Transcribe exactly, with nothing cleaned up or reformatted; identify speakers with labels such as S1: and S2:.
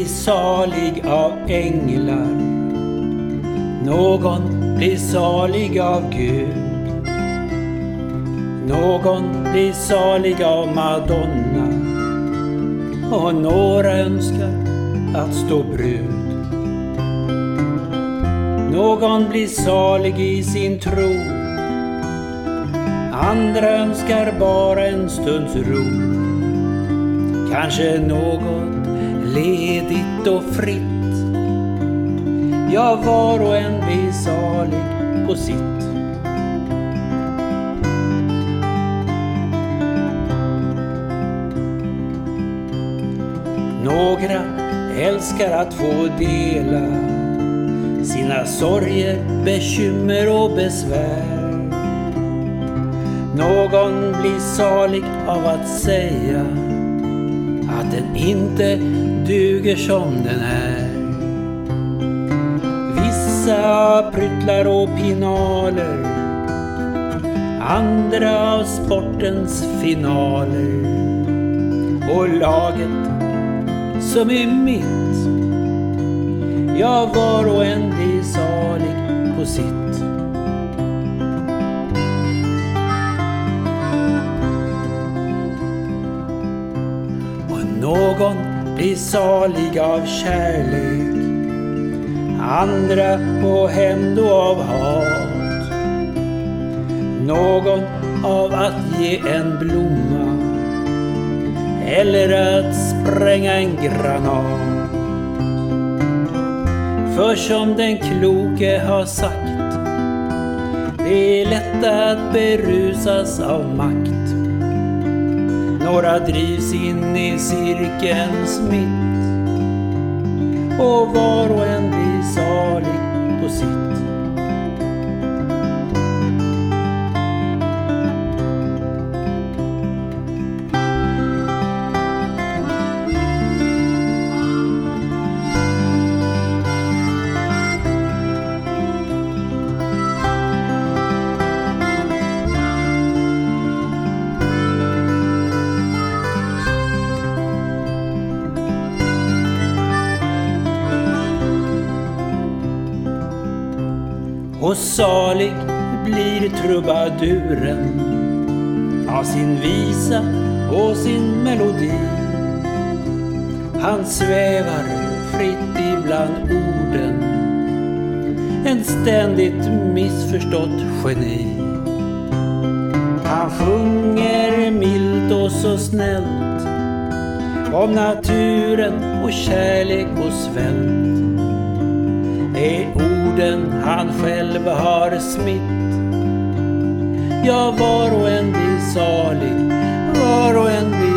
S1: blir salig av änglar, någon blir salig av Gud, någon blir salig av Madonna, och några önskar att stå brud. Någon blir salig i sin tro, andra önskar bara en stunds ro. Kanske något ledigt och fritt, ja, var och en blir salig på sitt. Några älskar att få dela sina sorger, bekymmer och besvär. Någon blir salig av att säga att den inte duger som den är. Vissa pryttlar och pinaler, andra av sportens finaler, och laget som är mitt, ja, var och en blir salig på sitt. Och någon blir salig av kärlek, andra på hämnd och av hat. Någon av att ge en blomma eller att spränga en granat. För som den kloke har sagt, det är lätt att berusas av makt. Några drivs in i cirkelns mitt, och var och en blir salig på sitt. Och salig blir trubaduren av sin visa och sin melodi. Han svävar fritt ibland orden, en ständigt missförstått geni. Han sjunger milt och så snällt om naturen och kärlek och svält. Är orden han själv har smitt, ja, var och en blir salig, var och en blir